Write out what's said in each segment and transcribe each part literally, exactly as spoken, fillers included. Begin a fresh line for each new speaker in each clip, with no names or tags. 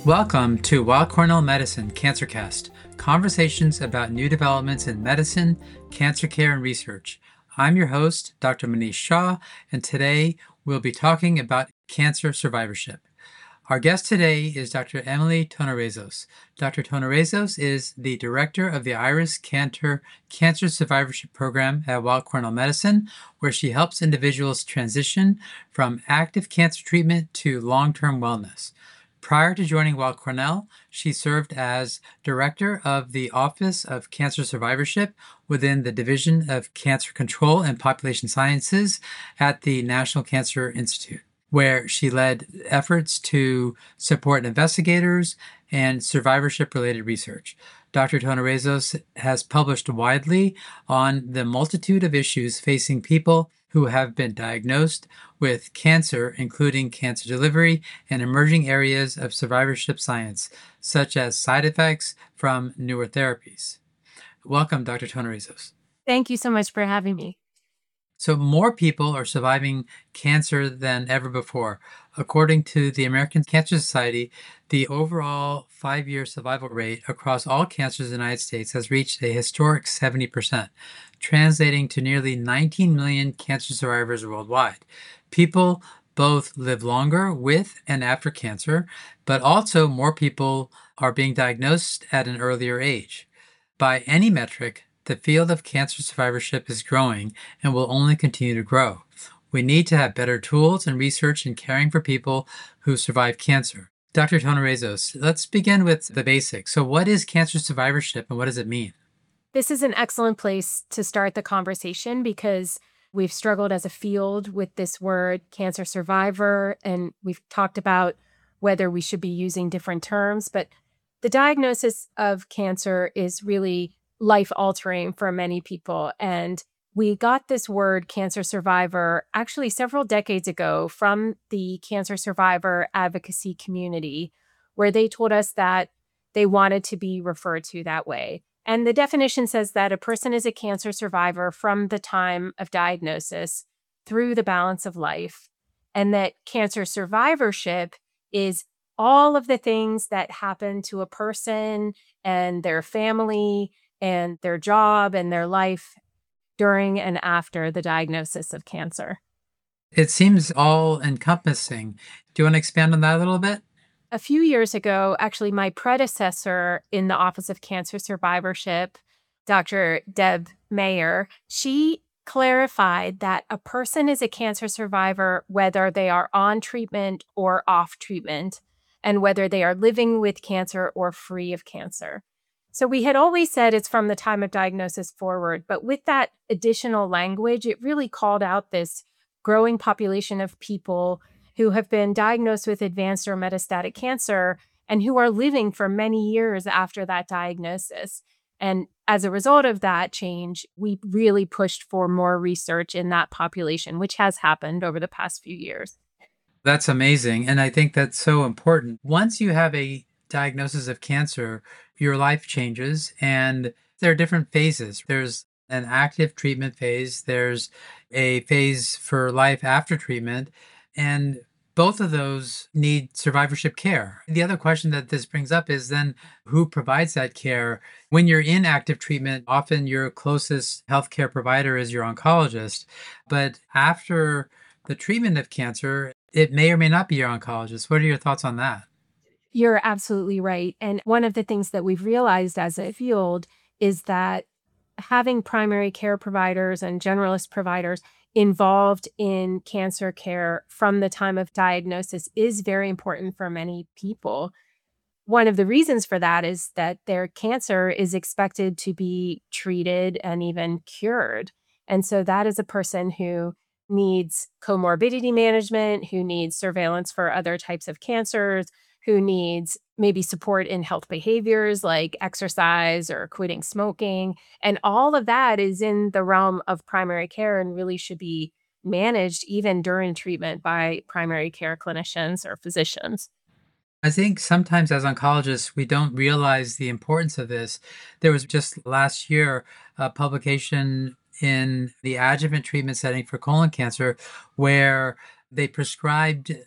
Welcome to Weill Cornell Medicine CancerCast, conversations about new developments in medicine, cancer care, and research. I'm your host, Doctor Manish Shah, and today we'll be talking about cancer survivorship. Our guest today is Doctor Emily Tonorizos. Doctor Tonorizos is the director of the IRIS Cantor Cancer Survivorship Program at Weill Cornell Medicine, where she helps individuals transition from active cancer treatment to long-term wellness. Prior to joining Weill Cornell, she served as director of the Office of Cancer Survivorship within the Division of Cancer Control and Population Sciences at the National Cancer Institute, where she led efforts to support investigators and survivorship-related research. Doctor Tonorizos has published widely on the multitude of issues facing people who have been diagnosed with cancer, including cancer delivery and emerging areas of survivorship science, such as side effects from newer therapies. Welcome, Doctor Tonorizos.
Thank you so much for having me.
So more people are surviving cancer than ever before. According to the American Cancer Society, the overall five-year survival rate across all cancers in the United States has reached a historic seventy percent, translating to nearly nineteen million cancer survivors worldwide. People both live longer with and after cancer, but also more people are being diagnosed at an earlier age. By any metric, the field of cancer survivorship is growing and will only continue to grow. We need to have better tools and research in caring for people who survive cancer. Doctor Tonorizos, let's begin with the basics. So what is cancer survivorship and what does it mean?
This is an excellent place to start the conversation because we've struggled as a field with this word cancer survivor, and we've talked about whether we should be using different terms, but the diagnosis of cancer is really life-altering for many people. And we got this word cancer survivor actually several decades ago from the cancer survivor advocacy community, where they told us that they wanted to be referred to that way. And the definition says that a person is a cancer survivor from the time of diagnosis through the balance of life, and that cancer survivorship is all of the things that happen to a person and their family and their job and their life during and after the diagnosis of cancer.
It seems all encompassing. Do you want to expand on that a little bit?
A few years ago, actually, my predecessor in the Office of Cancer Survivorship, Doctor Deb Mayer, she clarified that a person is a cancer survivor whether they are on treatment or off treatment, and whether they are living with cancer or free of cancer. So we had always said it's from the time of diagnosis forward, but with that additional language, it really called out this growing population of people who have been diagnosed with advanced or metastatic cancer and who are living for many years after that diagnosis. And as a result of that change, we really pushed for more research in that population, which has happened over the past few years.
That's amazing. And I think that's so important. Once you have a diagnosis of cancer, your life changes and there are different phases. There's an active treatment phase. There's a phase for life after treatment. And both of those need survivorship care. The other question that this brings up is then who provides that care? When you're in active treatment, often your closest healthcare provider is your oncologist. But after the treatment of cancer, it may or may not be your oncologist. What are your thoughts on that?
You're absolutely right. And one of the things that we've realized as a field is that having primary care providers and generalist providers involved in cancer care from the time of diagnosis is very important for many people. One of the reasons for that is that their cancer is expected to be treated and even cured. And so that is a person who needs comorbidity management, who needs surveillance for other types of cancers, who needs maybe support in health behaviors like exercise or quitting smoking. And all of that is in the realm of primary care and really should be managed even during treatment by primary care clinicians or physicians.
I think sometimes as oncologists, we don't realize the importance of this. There was just last year a publication in the adjuvant treatment setting for colon cancer where they prescribed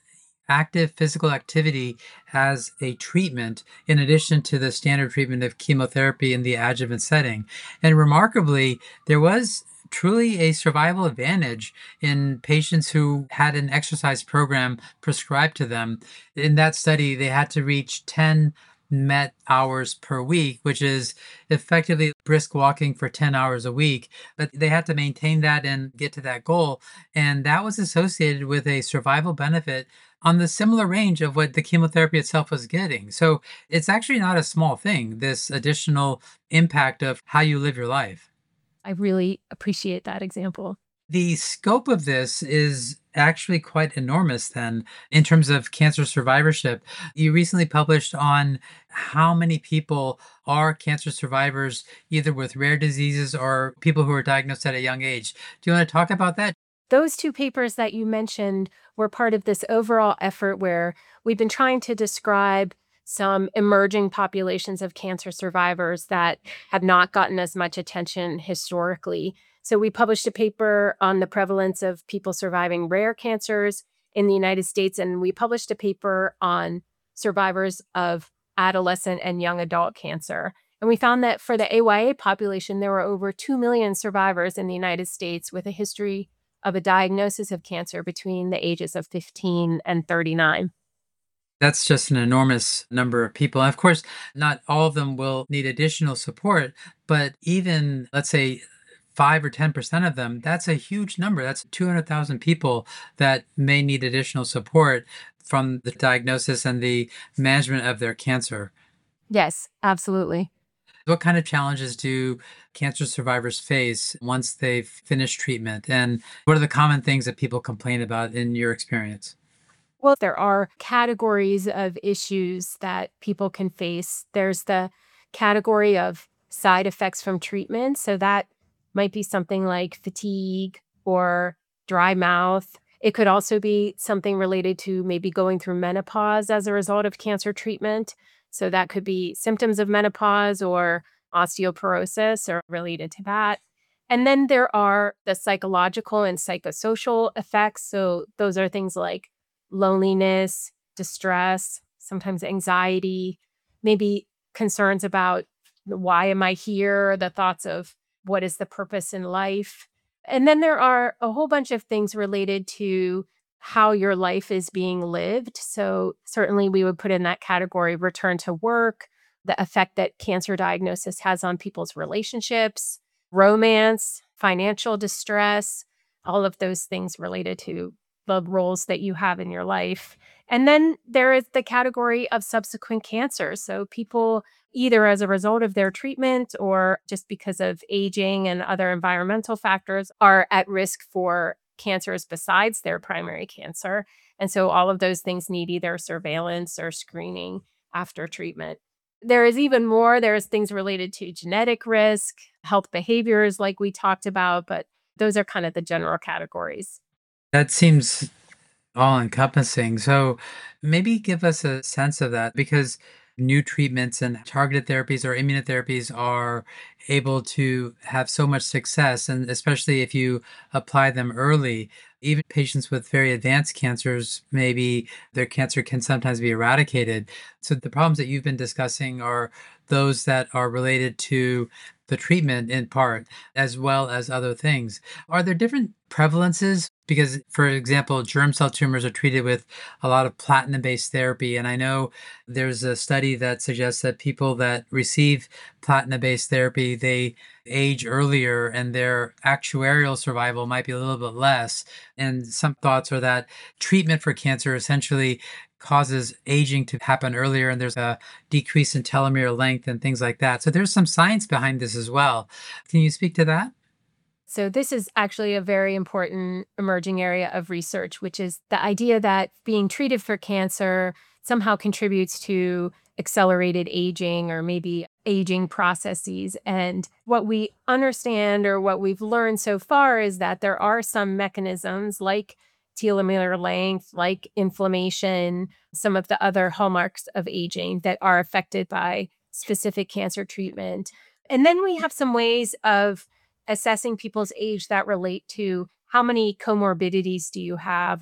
active physical activity as a treatment in addition to the standard treatment of chemotherapy in the adjuvant setting. And remarkably, there was truly a survival advantage in patients who had an exercise program prescribed to them. In that study, they had to reach ten met hours per week, which is effectively brisk walking for ten hours a week. But they had to maintain that and get to that goal. And that was associated with a survival benefit on the similar range of what the chemotherapy itself was getting. So it's actually not a small thing, this additional impact of how you live your life.
I really appreciate that example.
The scope of this is actually quite enormous, then, in terms of cancer survivorship. You recently published on how many people are cancer survivors, either with rare diseases or people who are diagnosed at a young age. Do you want to talk about that?
Those two papers that you mentioned were part of this overall effort where we've been trying to describe some emerging populations of cancer survivors that have not gotten as much attention historically. So we published a paper on the prevalence of people surviving rare cancers in the United States, and we published a paper on survivors of adolescent and young adult cancer. And we found that for the A Y A population, there were over two million survivors in the United States with a history of a diagnosis of cancer between the ages of fifteen and thirty-nine.
That's just an enormous number of people. And of course, not all of them will need additional support, but even, let's say, five or ten percent of them, that's a huge number. That's two hundred thousand people that may need additional support from the diagnosis and the management of their cancer.
Yes, absolutely.
What kind of challenges do cancer survivors face once they've finished treatment? And what are the common things that people complain about in your experience?
Well, there are categories of issues that people can face. There's the category of side effects from treatment. So that might be something like fatigue or dry mouth. It could also be something related to maybe going through menopause as a result of cancer treatment. So that could be symptoms of menopause or osteoporosis or related to that. And then there are the psychological and psychosocial effects. So those are things like loneliness, distress, sometimes anxiety, maybe concerns about why am I here, the thoughts of what is the purpose in life. And then there are a whole bunch of things related to how your life is being lived. So certainly we would put in that category return to work, the effect that cancer diagnosis has on people's relationships, romance, financial distress, all of those things related to the roles that you have in your life. And then there is the category of subsequent cancer. So people either as a result of their treatment or just because of aging and other environmental factors are at risk for cancers besides their primary cancer. And so all of those things need either surveillance or screening after treatment. There is even more. There's things related to genetic risk, health behaviors like we talked about, but those are kind of the general categories.
That seems all encompassing. So maybe give us a sense of that because new treatments and targeted therapies or immunotherapies are able to have so much success, and especially if you apply them early. Even patients with very advanced cancers, maybe their cancer can sometimes be eradicated. So the problems that you've been discussing are those that are related to the treatment in part, as well as other things. Are there different prevalences? Because, for example, germ cell tumors are treated with a lot of platinum based therapy. And I know there's a study that suggests that people that receive platinum based therapy, they age earlier and their actuarial survival might be a little bit less. And some thoughts are that treatment for cancer essentially causes aging to happen earlier and there's a decrease in telomere length and things like that. So there's some science behind this as well. Can you speak to that?
So, this is actually a very important emerging area of research, which is the idea that being treated for cancer somehow contributes to accelerated aging or maybe aging processes. And what we understand or what we've learned so far is that there are some mechanisms like telomere length, like inflammation, some of the other hallmarks of aging that are affected by specific cancer treatment. And then we have some ways of assessing people's age that relate to how many comorbidities do you have or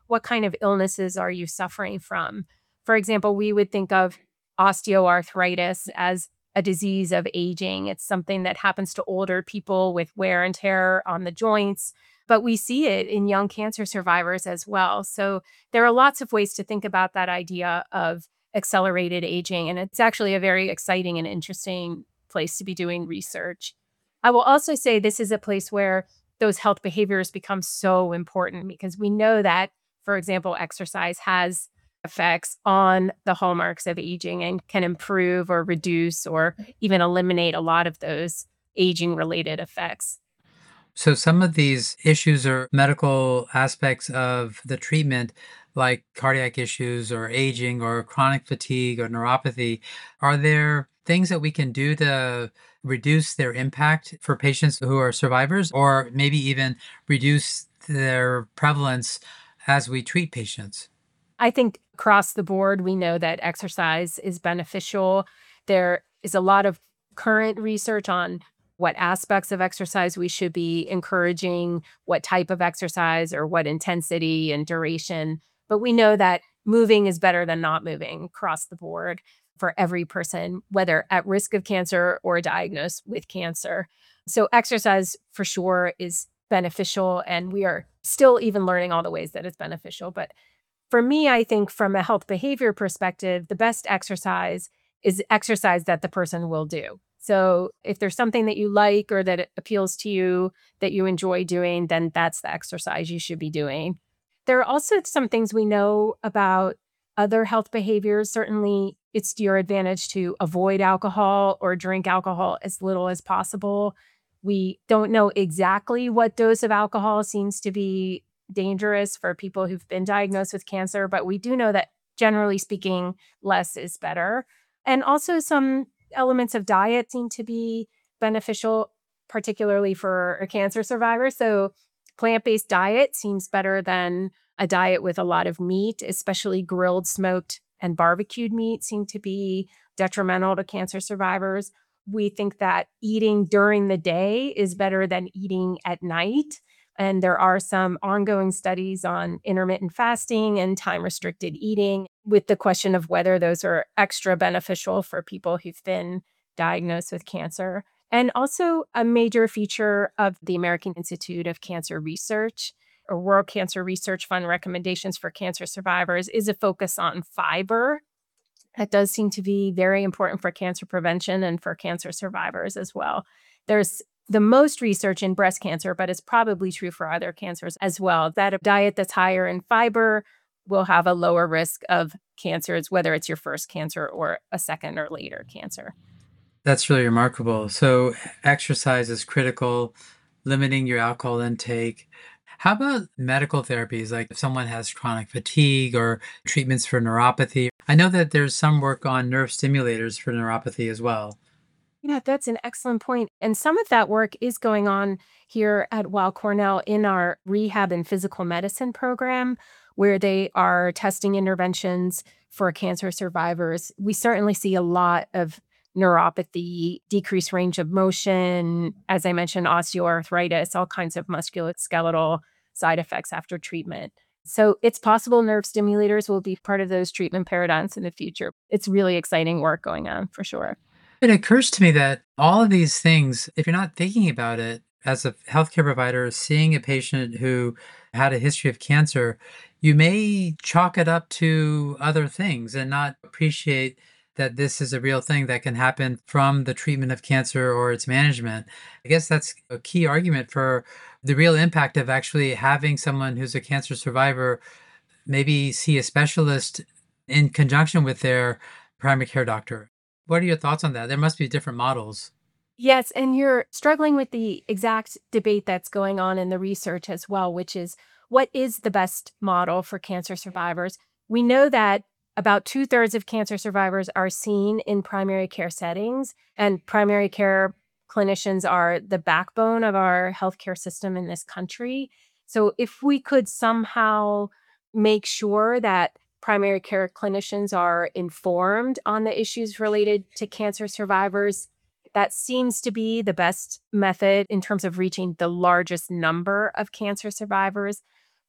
what kind of illnesses are you suffering from? For example, we would think of osteoarthritis as a disease of aging. It's something that happens to older people with wear and tear on the joints, but we see it in young cancer survivors as well. So there are lots of ways to think about that idea of accelerated aging, and it's actually a very exciting and interesting place to be doing research. I will also say this is a place where those health behaviors become so important because we know that, for example, exercise has effects on the hallmarks of aging and can improve or reduce or even eliminate a lot of those aging related effects.
So some of these issues or medical aspects of the treatment, like cardiac issues or aging or chronic fatigue or neuropathy, are there things that we can do to reduce their impact for patients who are survivors, or maybe even reduce their prevalence as we treat patients?
I think across the board, we know that exercise is beneficial. There is a lot of current research on what aspects of exercise we should be encouraging, what type of exercise or what intensity and duration. But we know that moving is better than not moving across the board for every person, whether at risk of cancer or diagnosed with cancer. So, exercise for sure is beneficial, and we are still even learning all the ways that it's beneficial. But for me, I think from a health behavior perspective, the best exercise is exercise that the person will do. So if there's something that you like or that it appeals to you, that you enjoy doing, then that's the exercise you should be doing. There are also some things we know about other health behaviors. Certainly, it's to your advantage to avoid alcohol or drink alcohol as little as possible. We don't know exactly what dose of alcohol seems to be dangerous for people who've been diagnosed with cancer, but we do know that generally speaking, less is better. And also, some elements of diet seem to be beneficial, particularly for a cancer survivor. So, plant based diet seems better than a diet with a lot of meat, especially grilled, smoked, and barbecued meat seem to be detrimental to cancer survivors. We think that eating during the day is better than eating at night. And there are some ongoing studies on intermittent fasting and time restricted eating with the question of whether those are extra beneficial for people who've been diagnosed with cancer. And also, a major feature of the American Institute of Cancer Research or World Cancer Research Fund recommendations for cancer survivors is a focus on fiber. That does seem to be very important for cancer prevention and for cancer survivors as well. There's the most research in breast cancer, but it's probably true for other cancers as well, that a diet that's higher in fiber will have a lower risk of cancers, whether it's your first cancer or a second or later cancer.
That's really remarkable. So exercise is critical, limiting your alcohol intake. How about medical therapies, like if someone has chronic fatigue or treatments for neuropathy? I know that there's some work on nerve stimulators for neuropathy as well.
Yeah, that's an excellent point. And some of that work is going on here at Weill Cornell in our rehab and physical medicine program, where they are testing interventions for cancer survivors. We certainly see a lot of neuropathy, decreased range of motion, as I mentioned, osteoarthritis, all kinds of musculoskeletal side effects after treatment. So it's possible nerve stimulators will be part of those treatment paradigms in the future. It's really exciting work going on for sure.
It occurs to me that all of these things, if you're not thinking about it as a healthcare provider, seeing a patient who had a history of cancer, you may chalk it up to other things and not appreciate that this is a real thing that can happen from the treatment of cancer or its management. I guess that's a key argument for the real impact of actually having someone who's a cancer survivor maybe see a specialist in conjunction with their primary care doctor. What are your thoughts on that? There must be different models.
Yes, and you're struggling with the exact debate that's going on in the research as well, which is what is the best model for cancer survivors? We know that about two thirds of cancer survivors are seen in primary care settings, and primary care clinicians are the backbone of our healthcare system in this country. So, if we could somehow make sure that primary care clinicians are informed on the issues related to cancer survivors, that seems to be the best method in terms of reaching the largest number of cancer survivors.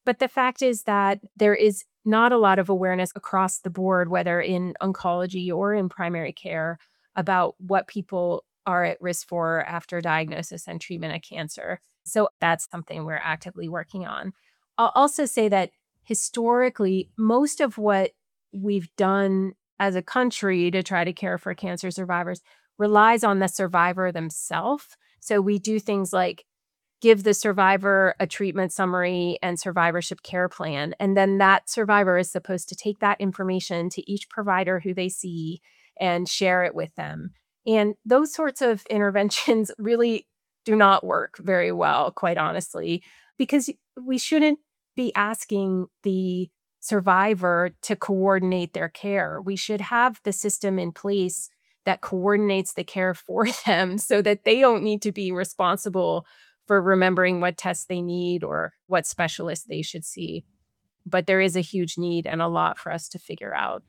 But the fact is that there is not a lot of awareness across the board, whether in oncology or in primary care, about what people are at risk for after diagnosis and treatment of cancer. So that's something we're actively working on. I'll also say that historically, most of what we've done as a country to try to care for cancer survivors relies on the survivor themselves. So we do things like give the survivor a treatment summary and survivorship care plan. And then that survivor is supposed to take that information to each provider who they see and share it with them. And those sorts of interventions really do not work very well, quite honestly, because we shouldn't be asking the survivor to coordinate their care. We should have the system in place that coordinates the care for them so that they don't need to be responsible for remembering what tests they need or what specialists they should see. But there is a huge need and a lot for us to figure out.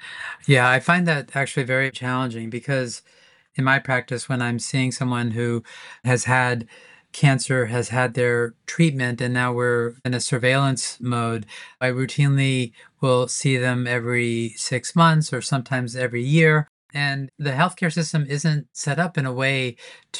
Yeah, I find that actually very challenging because in my practice, when I'm seeing someone who has had cancer, has had their treatment, and now we're in a surveillance mode, I routinely will see them every six months or sometimes every year. And the healthcare system isn't set up in a way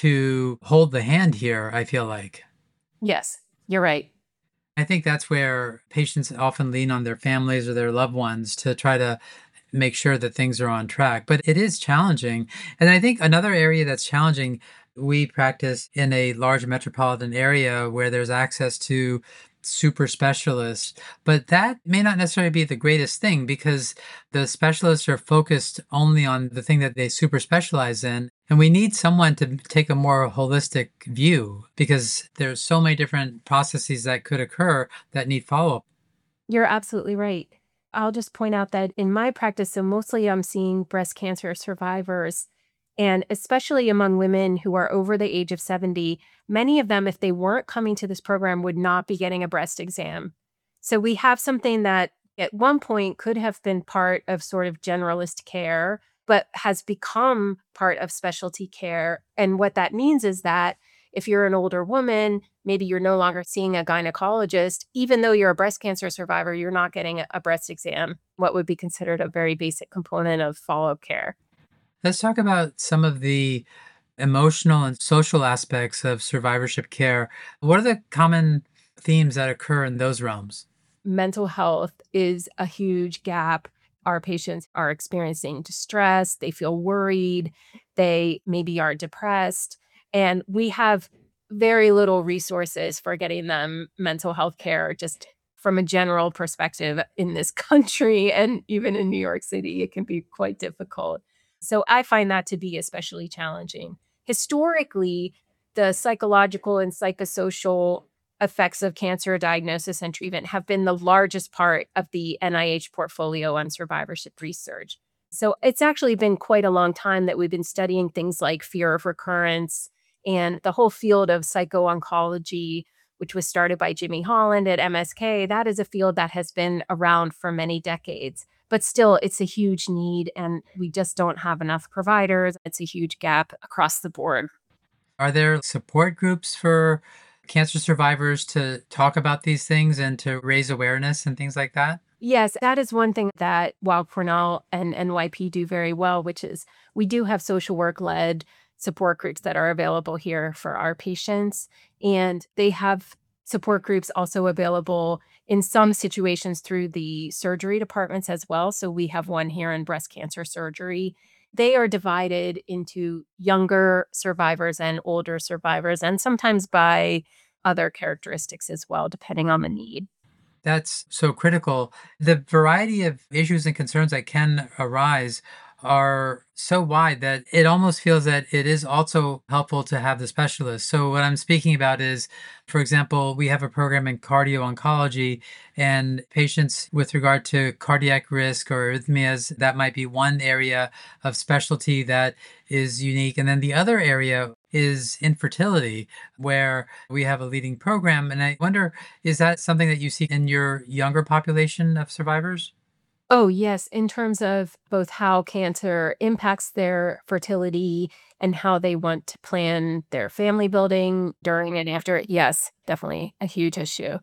to hold the hand here, I feel like.
Yes, you're right.
I think that's where patients often lean on their families or their loved ones to try to make sure that things are on track. But it is challenging. And I think another area that's challenging, we practice in a large metropolitan area where there's access to super specialists, but that may not necessarily be the greatest thing because the specialists are focused only on the thing that they super specialize in. And we need someone to take a more holistic view because there's so many different processes that could occur that need follow-up.
You're absolutely right. I'll just point out that in my practice, so mostly I'm seeing breast cancer survivors, and especially among women who are over the age of seventy, many of them, if they weren't coming to this program, would not be getting a breast exam. So we have something that at one point could have been part of sort of generalist care, but has become part of specialty care. And what that means is that if you're an older woman, maybe you're no longer seeing a gynecologist, even though you're a breast cancer survivor, you're not getting a a breast exam, what would be considered a very basic component of follow-up care.
Let's talk about some of the emotional and social aspects of survivorship care. What are the common themes that occur in those realms?
Mental health is a huge gap. Our patients are experiencing distress, they feel worried, they maybe are depressed, and we have very little resources for getting them mental health care just from a general perspective in this country and even in New York City, it can be quite difficult. So I find that to be especially challenging. Historically, the psychological and psychosocial effects of cancer diagnosis and treatment have been the largest part of the N I H portfolio on survivorship research. So it's actually been quite a long time that we've been studying things like fear of recurrence and the whole field of psycho-oncology, which was started by Jimmy Holland at M S K. That is a field that has been around for many decades. But still, it's a huge need, and we just don't have enough providers. It's a huge gap across the board.
Are there support groups for cancer survivors to talk about these things and to raise awareness and things like that?
Yes, that is one thing that Weill Cornell and N Y P do very well, which is we do have social work led support groups that are available here for our patients. And they have support groups also available in some situations through the surgery departments as well. So we have one here in breast cancer surgery. They are divided into younger survivors and older survivors, and sometimes by other characteristics as well, depending on the need.
That's so critical. The variety of issues and concerns that can arise are so wide that it almost feels that it is also helpful to have the specialist. So, what I'm speaking about is, for example, we have a program in cardio oncology, and patients with regard to cardiac risk or arrhythmias, that might be one area of specialty that is unique. And then the other area is infertility, where we have a leading program. And I wonder, is that something that you see in your younger population of survivors?
Oh, yes, in terms of both how cancer impacts their fertility and how they want to plan their family building during and after. Yes, definitely a huge issue.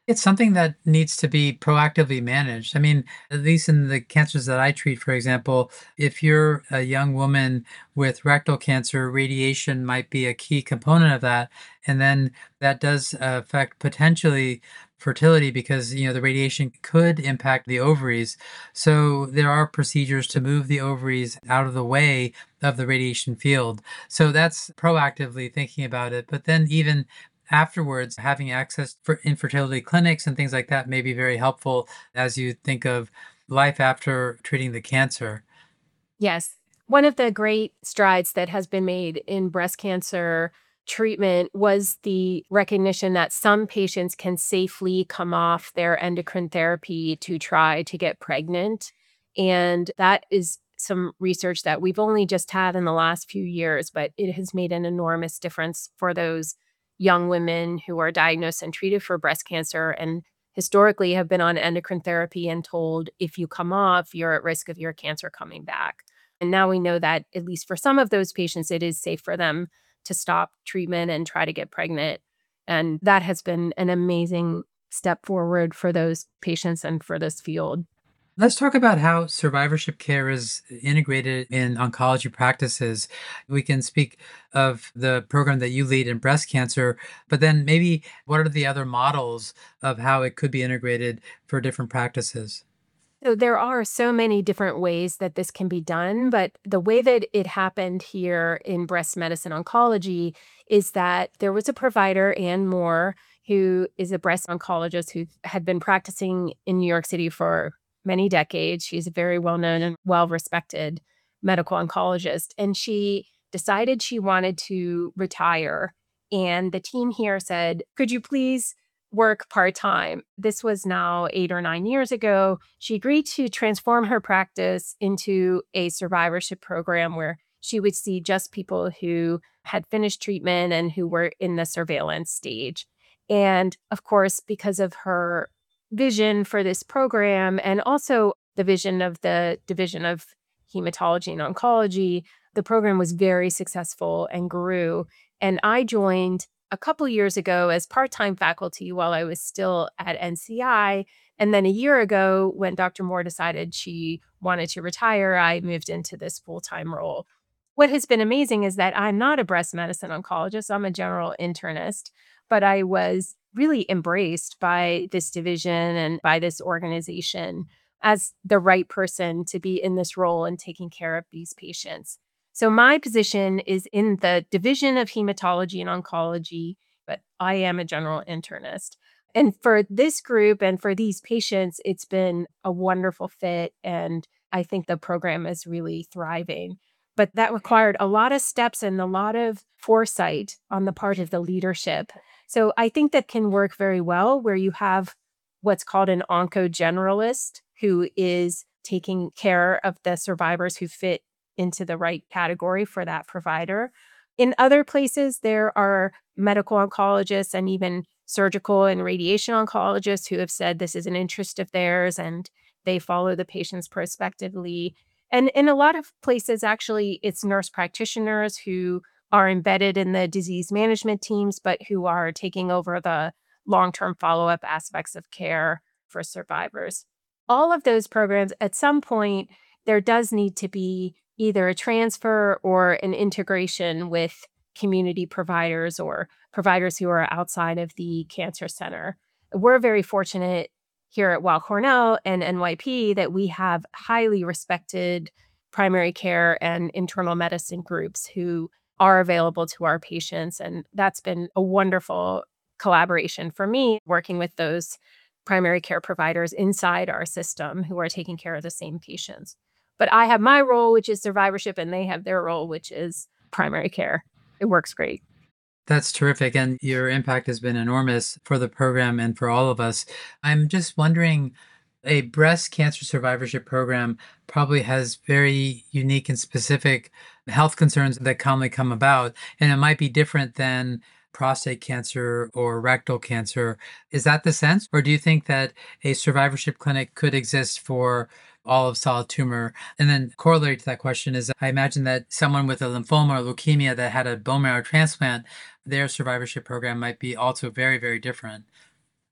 It's something that needs to be proactively managed. I mean, at least in the cancers that I treat, for example, if you're a young woman with rectal cancer, radiation might be a key component of that. And then that does affect potentially fertility because, you know, the radiation could impact the ovaries. So there are procedures to move the ovaries out of the way of the radiation field. So that's proactively thinking about it. But then even afterwards, having access for infertility clinics and things like that may be very helpful as you think of life after treating the cancer.
Yes. One of the great strides that has been made in breast cancer treatment was the recognition that some patients can safely come off their endocrine therapy to try to get pregnant. And that is some research that we've only just had in the last few years, but it has made an enormous difference for those young women who are diagnosed and treated for breast cancer and historically have been on endocrine therapy and told if you come off, you're at risk of your cancer coming back. And now we know that, at least for some of those patients, it is safe for them to stop treatment and try to get pregnant. And that has been an amazing step forward for those patients and for this field.
Let's talk about how survivorship care is integrated in oncology practices. We can speak of the program that you lead in breast cancer, but then maybe what are the other models of how it could be integrated for different practices?
So there are so many different ways that this can be done, but the way that it happened here in breast medicine oncology is that there was a provider, Ann Moore, who is a breast oncologist who had been practicing in New York City for many decades. She's a very well known and well respected medical oncologist. And she decided she wanted to retire. And the team here said, could you please work part time? This was now eight or nine years ago. She agreed to transform her practice into a survivorship program where she would see just people who had finished treatment and who were in the surveillance stage. And of course, because of her vision for this program and also the vision of the Division of Hematology and Oncology, the program was very successful and grew. And I joined a couple years ago as part-time faculty while I was still at N C I. And then a year ago, when Doctor Moore decided she wanted to retire, I moved into this full-time role. What has been amazing is that I'm not a breast medicine oncologist, I'm a general internist, but I was really embraced by this division and by this organization as the right person to be in this role and taking care of these patients. So my position is in the Division of Hematology and Oncology, but I am a general internist. And for this group and for these patients, it's been a wonderful fit. And I think the program is really thriving. But that required a lot of steps and a lot of foresight on the part of the leadership. So I think that can work very well where you have what's called an oncogeneralist who is taking care of the survivors who fit into the right category for that provider. In other places, there are medical oncologists and even surgical and radiation oncologists who have said this is an interest of theirs and they follow the patients prospectively. And in a lot of places, actually, it's nurse practitioners who are embedded in the disease management teams, but who are taking over the long term follow up aspects of care for survivors. All of those programs, at some point, there does need to be either a transfer or an integration with community providers or providers who are outside of the cancer center. We're very fortunate here at Weill Cornell and N Y P that we have highly respected primary care and internal medicine groups who are available to our patients. And that's been a wonderful collaboration for me working with those primary care providers inside our system who are taking care of the same patients. But I have my role, which is survivorship, and they have their role, which is primary care. It works great.
That's terrific. And your impact has been enormous for the program and for all of us. I'm just wondering, a breast cancer survivorship program probably has very unique and specific health concerns that commonly come about, and it might be different than prostate cancer or rectal cancer. Is that the sense? Or do you think that a survivorship clinic could exist for all of solid tumor? And then corollary to that question is I imagine that someone with a lymphoma or leukemia that had a bone marrow transplant, their survivorship program might be also very, very different.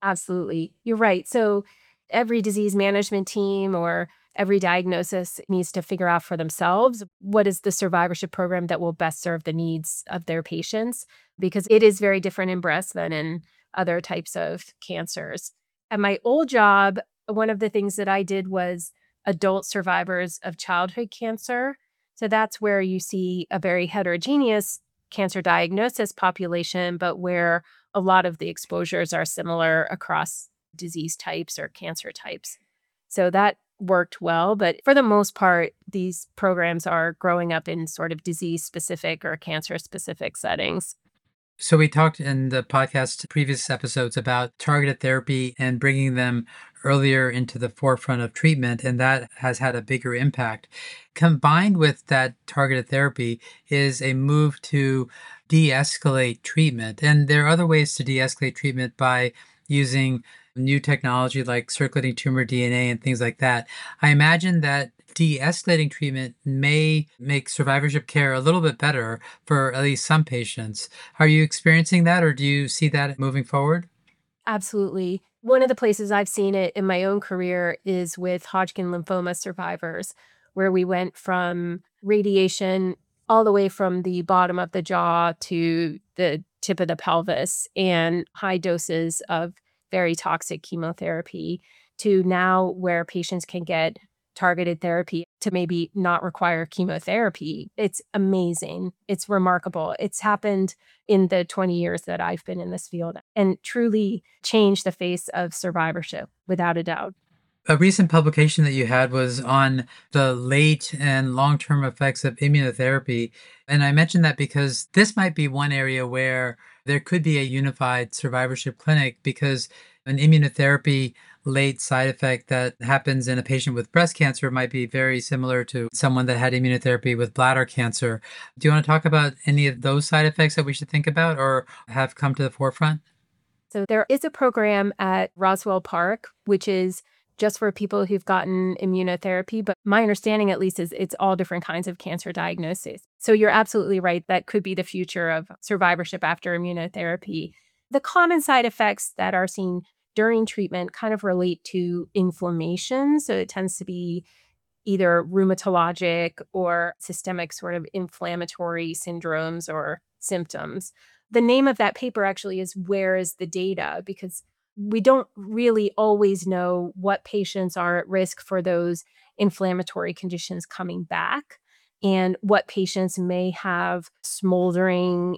Absolutely. You're right. So every disease management team or every diagnosis needs to figure out for themselves what is the survivorship program that will best serve the needs of their patients, because it is very different in breast than in other types of cancers. At my old job, one of the things that I did was adult survivors of childhood cancer. So that's where you see a very heterogeneous cancer diagnosis population, but where a lot of the exposures are similar across disease types or cancer types. So that worked well. But for the most part, these programs are growing up in sort of disease specific or cancer specific settings.
So we talked in the podcast previous episodes about targeted therapy and bringing them earlier into the forefront of treatment, and that has had a bigger impact. Combined with that targeted therapy is a move to de-escalate treatment. And there are other ways to de-escalate treatment by using new technology like circulating tumor D N A and things like that. I imagine that de-escalating treatment may make survivorship care a little bit better for at least some patients. Are you experiencing that, or do you see that moving forward?
Absolutely. One of the places I've seen it in my own career is with Hodgkin lymphoma survivors, where we went from radiation all the way from the bottom of the jaw to the tip of the pelvis and high doses of very toxic chemotherapy to now where patients can get targeted therapy to maybe not require chemotherapy. It's amazing. It's remarkable. It's happened in the twenty years that I've been in this field and truly changed the face of survivorship without a doubt.
A recent publication that you had was on the late and long term effects of immunotherapy. And I mentioned that because this might be one area where there could be a unified survivorship clinic, because an immunotherapy late side effect that happens in a patient with breast cancer might be very similar to someone that had immunotherapy with bladder cancer. Do you want to talk about any of those side effects that we should think about or have come to the forefront?
So there is a program at Roswell Park, which is just for people who've gotten immunotherapy. But my understanding, at least, is it's all different kinds of cancer diagnoses. So you're absolutely right. That could be the future of survivorship after immunotherapy. The common side effects that are seen during treatment kind of relate to inflammation. So it tends to be either rheumatologic or systemic sort of inflammatory syndromes or symptoms. The name of that paper actually is Where is the Data? Because we don't really always know what patients are at risk for those inflammatory conditions coming back and what patients may have smoldering,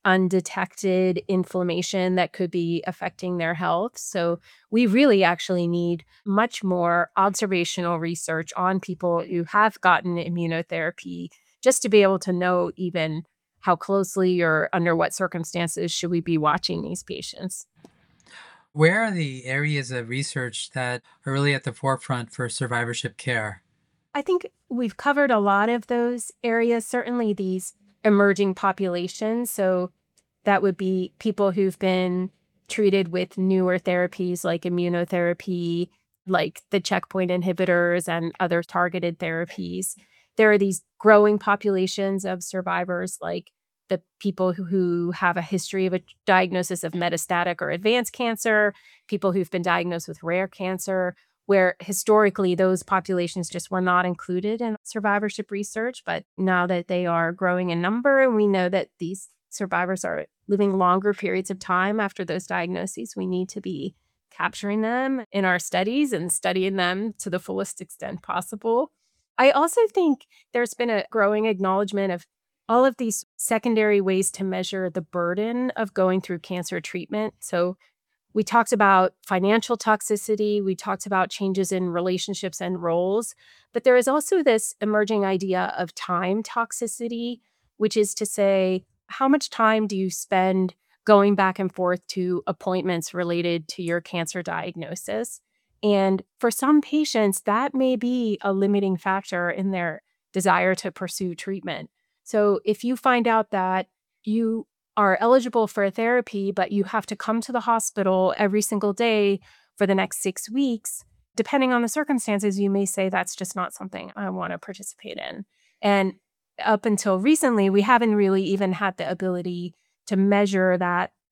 undetected inflammation that could be affecting their health. So we really actually need much more observational research on people who have gotten immunotherapy just to be able to know even how closely or under what circumstances should we be watching these patients.
Where are the areas of research that are really at the forefront for survivorship care?
I think we've covered a lot of those areas, certainly these emerging populations. So that would be people who've been treated with newer therapies like immunotherapy, like the checkpoint inhibitors and other targeted therapies. There are these growing populations of survivors, like the people who, who have a history of a diagnosis of metastatic or advanced cancer, people who've been diagnosed with rare cancer, where historically those populations just were not included in survivorship research. But now that they are growing in number, and we know that these survivors are living longer periods of time after those diagnoses, we need to be capturing them in our studies and studying them to the fullest extent possible. I also think there's been a growing acknowledgement of all of these secondary ways to measure the burden of going through cancer treatment. So we talked about financial toxicity, we talked about changes in relationships and roles, but there is also this emerging idea of time toxicity, which is to say, how much time do you spend going back and forth to appointments related to your cancer diagnosis? And for some patients, that may be a limiting factor in their desire to pursue treatment. So if you find out that you are eligible for a therapy, but you have to come to the hospital every single day for the next six weeks, depending on the circumstances, you may say that's just not something I want to participate in. And up until recently, we haven't really even had the ability to measure that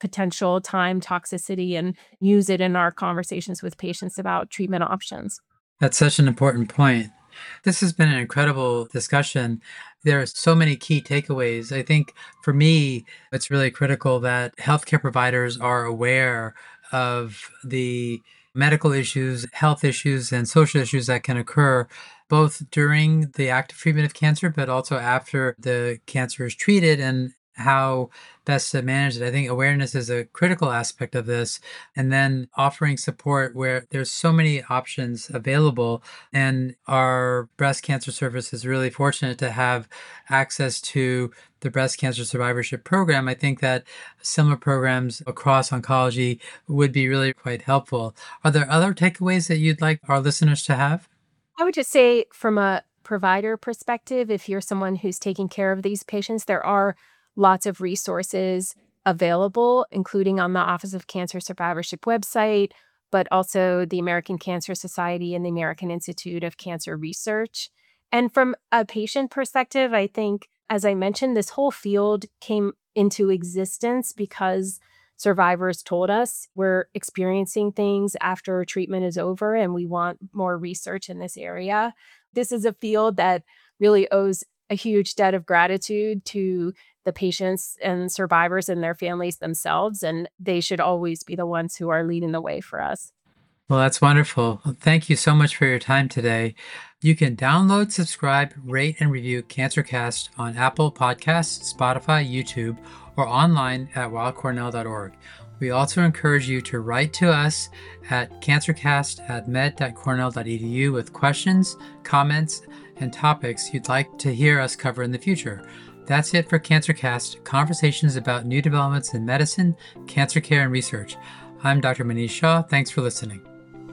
potential time toxicity and use it in our conversations with patients about treatment options.
That's such an important point. This has been an incredible discussion. There are so many key takeaways. I think for me, it's really critical that healthcare providers are aware of the medical issues, health issues, and social issues that can occur both during the active treatment of cancer, but also after the cancer is treated and how best to manage it. I think awareness is a critical aspect of this, and then offering support where there's so many options available. And our breast cancer service is really fortunate to have access to the breast cancer survivorship program. I think that similar programs across oncology would be really quite helpful. Are there other takeaways that you'd like our listeners to have?
I would just say, from a provider perspective, if you're someone who's taking care of these patients, there are lots of resources available, including on the Office of Cancer Survivorship website, but also the American Cancer Society and the American Institute of Cancer Research. And from a patient perspective, I think, as I mentioned, this whole field came into existence because survivors told us we're experiencing things after treatment is over and we want more research in this area. This is a field that really owes a huge debt of gratitude to the patients and survivors and their families themselves, and they should always be the ones who are leading the way for us.
Well, that's wonderful. Well, thank you so much for your time today. You can download, subscribe, rate, and review CancerCast on Apple Podcasts, Spotify, YouTube, or online at weill cornell dot org. We also encourage you to write to us at cancercast at med dot cornell dot e d u with questions, comments, and topics you'd like to hear us cover in the future. That's it for CancerCast, conversations about new developments in medicine, cancer care, and research. I'm Doctor Manish Shah. Thanks for listening.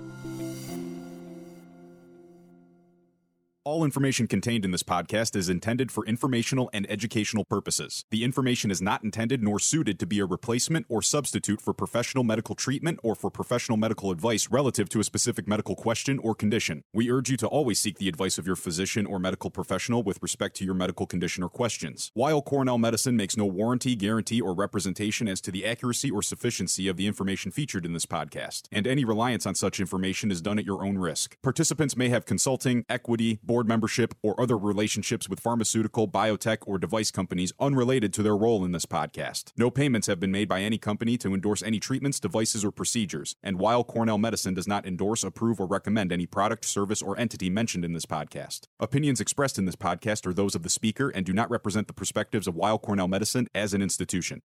All information contained in this podcast is intended for informational and educational purposes. The information is not intended nor suited to be a replacement or substitute for professional medical treatment or for professional medical advice relative to a specific medical question or condition. We urge you to always seek the advice of your physician or medical professional with respect to your medical condition or questions. Weill Cornell Medicine makes no warranty, guarantee, or representation as to the accuracy or sufficiency of the information featured in this podcast, and any reliance on such information is done at your own risk. Participants may have consulting, equity, board membership, or other relationships with pharmaceutical, biotech, or device companies unrelated to their role in this podcast. No payments have been made by any company to endorse any treatments, devices, or procedures, and Weill Cornell Medicine does not endorse, approve, or recommend any product, service, or entity mentioned in this podcast. Opinions expressed in this podcast are those of the speaker and do not represent the perspectives of Weill Cornell Medicine as an institution.